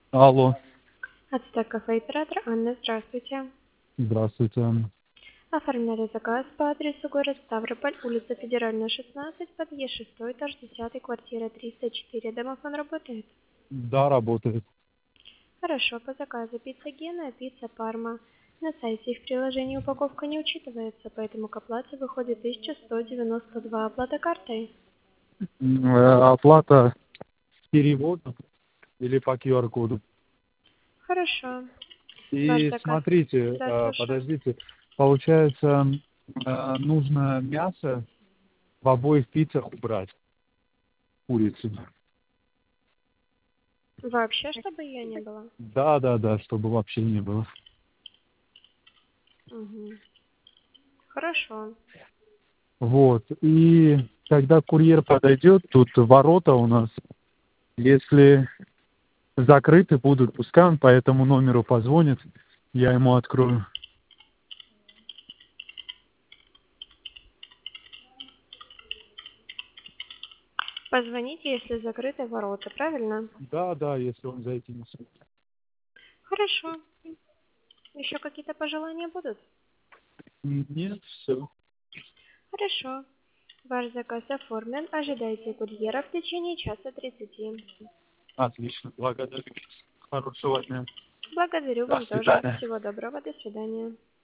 Алло, Ацтек кафе оператор Анна, здравствуйте. здравствуйте. Оформляли заказ по адресу город Ставрополь, улица Федеральная, 16, подъезд 6, этаж 10, квартира 304. Домофон работает? Да, работает. Хорошо, по заказу пицца Гена, пицца Парма. На сайте и в приложении упаковка не учитывается, поэтому к оплате выходит 1192. Оплата картой. Оплата перевода или по QR-коду. Хорошо. Ваш И заказ. смотрите, Да, слушаю. подождите, получается, нужно мясо в обоих пиццах убрать, курицу. Вообще, чтобы ее не было? Да, да, да, чтобы вообще не было. Угу. Хорошо. Вот, и когда курьер подойдет, тут ворота у нас, если закрыты будут, пускай он по этому номеру позвонит, я ему открою. Позвоните, если закрыты ворота, правильно? Да, да, если он зайти не сможет. Хорошо. Еще какие-то пожелания будут? Нет, все. Хорошо. Ваш заказ оформлен. Ожидайте курьера в течение часа 30. Отлично, благодарю. Хорошего дня. Благодарю До вам тоже. свидания. Всего доброго. До свидания.